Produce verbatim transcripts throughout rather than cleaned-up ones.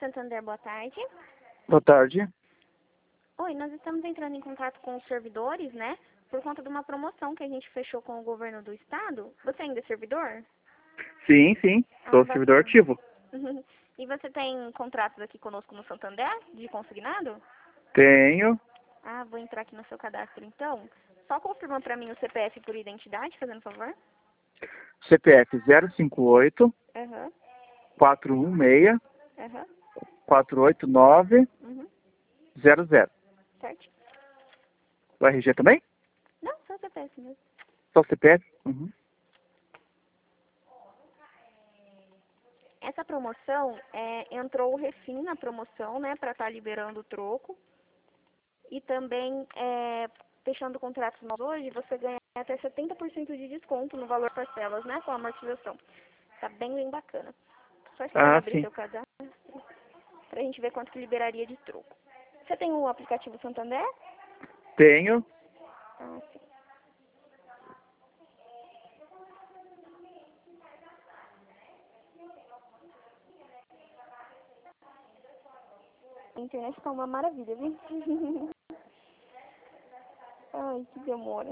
Santander, boa tarde. Boa tarde. Oi, nós estamos entrando em contato com os servidores, né? Por conta de uma promoção que a gente fechou com o governo do estado. Você ainda é servidor? Sim, sim. Sou Ah, servidor bacana. ativo. E você tem contratos aqui conosco no Santander, de consignado? Tenho. Ah, vou entrar aqui no seu cadastro então. Só confirma para mim o C P F por identidade, fazendo favor. C P F zero cinco oito, Aham, quatro um seis, aham, quatro oito nove, uhum, zero zero. certo? O R G também? Não, só o C P F mesmo. Só o C P F? Uhum. Essa promoção, é, entrou o refim na promoção, né, para estar liberando o troco. E também, é, fechando contratos novos hoje, você ganha até setenta por cento de desconto no valor parcelas, né, com a amortização. Tá bem, bem bacana. Só esperar Ah, abrir sim. seu cadastro pra gente ver quanto que liberaria de troco. Você tem o aplicativo Santander? Tenho. Ah, sim. A internet tá uma maravilha, viu? Ai, que demora.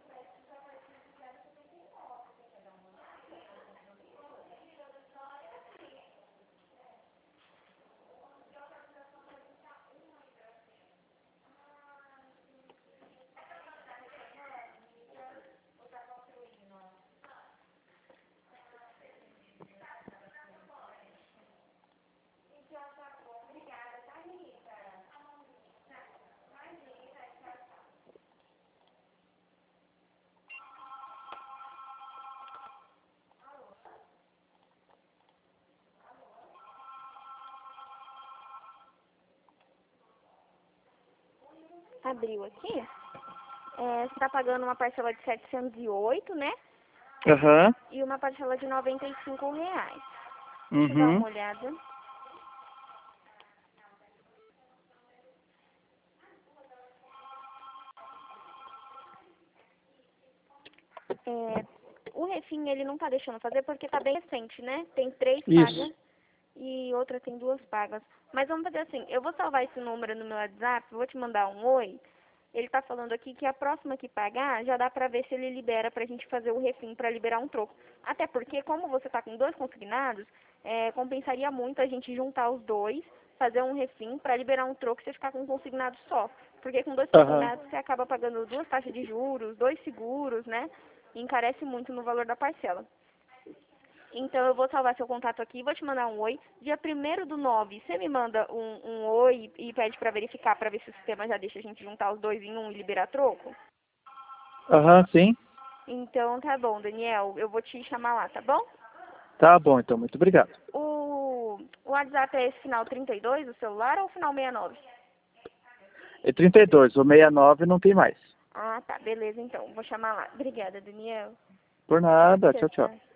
Abriu aqui. É, você tá pagando uma parcela de setecentos e oito, né? Aham. E uma parcela de noventa e cinco reais. Deixa eu dar Uhum. uma olhada. É, o refim ele não tá deixando fazer porque tá bem recente, né? Tem três pagas Isso. e outra tem duas pagas. Mas vamos fazer assim, eu vou salvar esse número no meu WhatsApp, vou te mandar um oi. Ele tá falando aqui que a próxima que pagar, já dá pra ver se ele libera pra gente fazer o refim pra liberar um troco. Até porque, como você tá com dois consignados, é, compensaria muito a gente juntar os dois, fazer um refim pra liberar um troco e você ficar com um consignado só. Porque com dois Aham. consignados você acaba pagando duas taxas de juros, dois seguros, né? E encarece muito no valor da parcela. Então eu vou salvar seu contato aqui, vou te mandar um oi. Dia primeiro do nove, você me manda um, um oi e pede pra verificar, pra ver se o sistema já deixa a gente juntar os dois em um e liberar troco? Aham, sim. Então tá bom, Daniel, eu vou te chamar lá, tá bom? Tá bom, então. Muito obrigado. O, o WhatsApp é esse final trinta e dois, o celular, ou o final sessenta e nove? É trinta e dois. O sessenta e nove não tem mais. Ah, tá, beleza então, vou chamar lá. Obrigada, Daniel. Por nada. Tchau, Tchau, tchau. tchau.